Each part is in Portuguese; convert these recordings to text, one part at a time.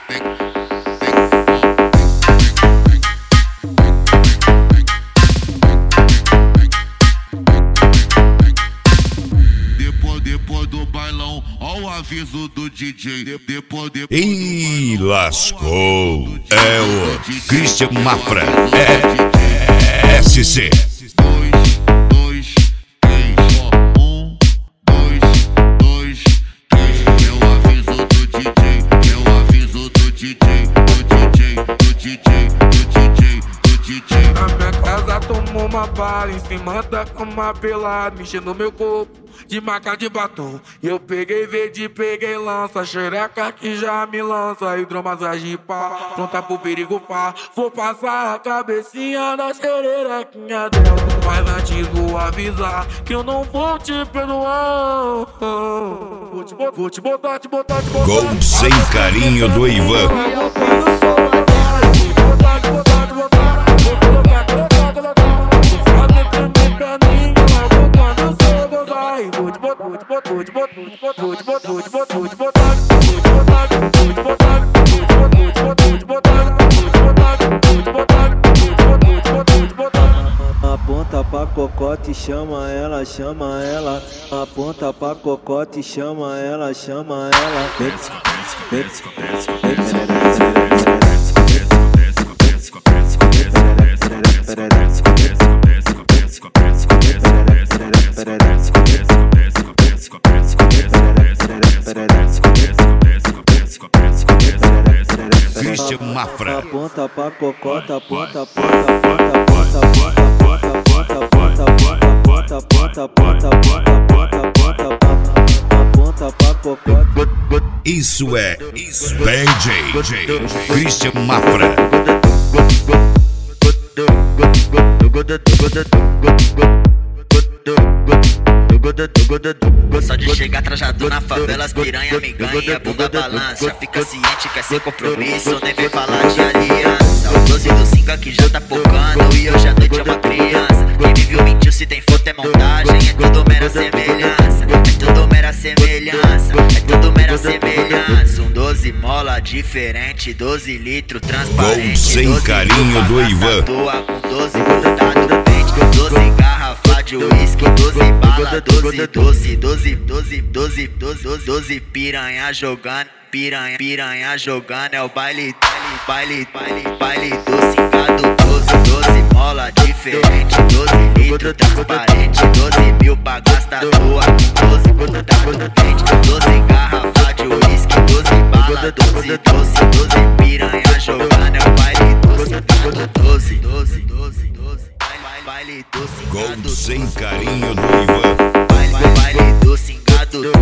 Depois do bailão, ó o aviso do DJ. Depois Ih, lascou. É o Christian Mafra. É SC. 2, 3, 1, 2, 2, 3. É o aviso do DJ. É o aviso do DJ. Do DJ. Na minha casa tomou uma bala em cima da cama pelada, mexendo no meu corpo de marca de batom. E eu peguei verde, peguei lança, xereca que já me lança, hidromassagem pá, pronta pro perigo pá. Vou passar a cabecinha na xerequinha dela, mas antes vou avisar que eu não vou te perdoar. Vou te botar. Gol sem carinho do Ivan. Aponta pra cocote, chama ela. Aponta pra cocote, chama ela. Christian Mafra. Aponta pra cocota, aponta pra cocota. Isso é DJ Christian Mafra. Só de chegar trajado na favela, as piranha me ganha, bunda balança. Fica ciente, quer ser compromisso, nem vem falar de aliança. O 12 do 5 aqui já tá focando e hoje à noite é uma criança. Quem me viu mentiu, se tem foto é montagem, é tudo mera semelhança. É tudo mera semelhança. Um 12 mola diferente, 12 litros transparente. Gol sem carinho do Ivan. Toa com 12 grudado no dente, 12 garrafa de uísque, 12 bala, 12 piranha jogando, piranha jogando, é o baile do cingado, 12 mola diferente, 12 litros transparente, 12 mil pra gastar toa, 12 grudado no dente, 12 garrafa de uísque, 12 bala, 12 piranha jogando, é o baile do cingado, 12. Baile do cingado, Gol sem carinho do Ivan. Baile do cingado, 12.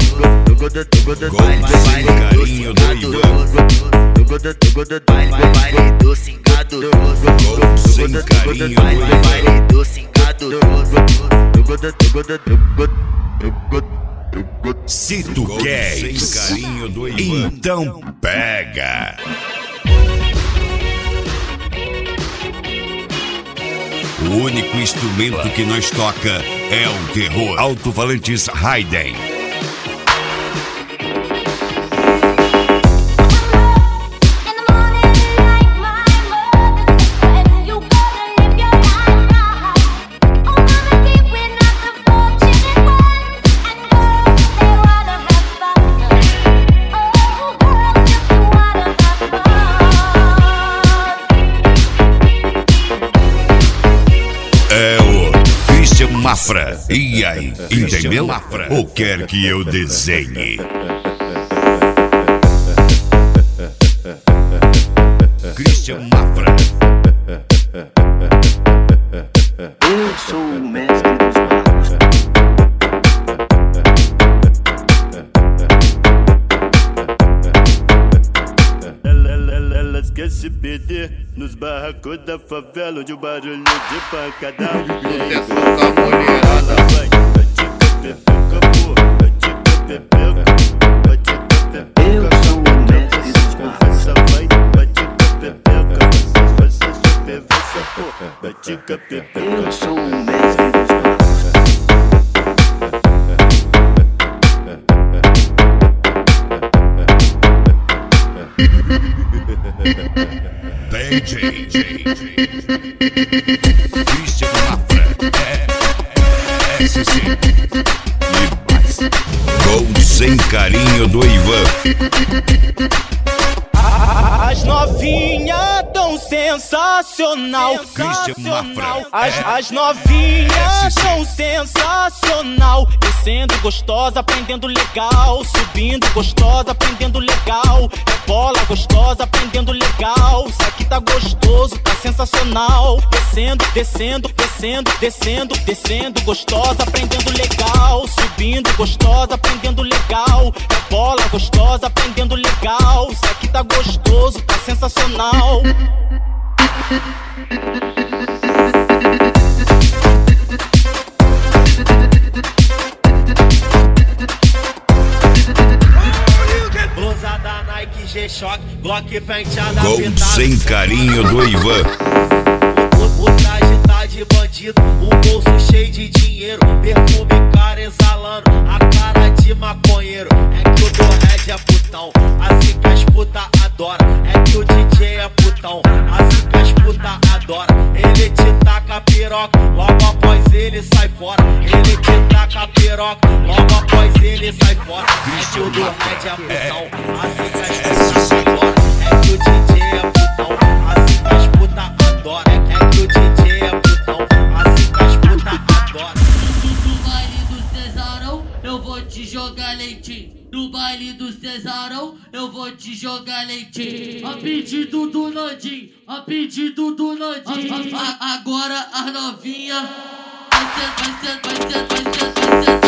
Gol sem carinho do Ivan. Baile do cingado, 12. Gol sem carinho do Ivan. Baile do cingado, 12. Se tu queres, então pega. O único instrumento que nós toca é o terror. Alto-falantes Hayden. Mafra. E aí, entendeu? Ou quer que eu desenhe? Christian Mafra. Eu sou o mestre dos magos. Elas querem se perder nos barracos da favela, onde o barulho de pancada Sucesso da mulherada. Eu sou o mestre dos magos. Eu sou o mestre dos magos. DJ Christian Mafra SC e mais. Gol sem carinho do Ivan. As novinhas tão sensacional. Christian Mafra. As novinhas tão sensacional. Descendo gostosa, aprendendo legal. Subindo gostosa, aprendendo legal. É bola gostosa, aprendendo legal. Isso aqui tá gostoso, tá sensacional. Descendo, descendo, descendo, descendo, descendo gostosa, aprendendo legal. Subindo gostosa, aprendendo legal. É bola gostosa, aprendendo legal. Isso aqui tá gostoso, tá sensacional. Blusa da Nike, G-Shock, Glock penteada. Gol sem carinho do Ivan. O traje tá de bandido, o bolso cheio de dinheiro, perfume cara exalando, a cara de maconheiro. É que o do Red é putão, assim que as puta adora. É que o DJ é putão, assim que as puta adora. Ele te taca piroca, logo após ele sai fora. Ele te taca piroca, logo após ele sai fora. É que o do Red é putão, assim que as puta adora. É que o DJ é putão, assim que as puta adora. É que o DJ é putão, assim que as puta adora. No baile do Cesarão, eu vou te jogar leitinho. No baile do Cesarão, eu vou te jogar leitinho. A pedido do Nandinho, a pedido do Nandinho. Agora a novinha vai ser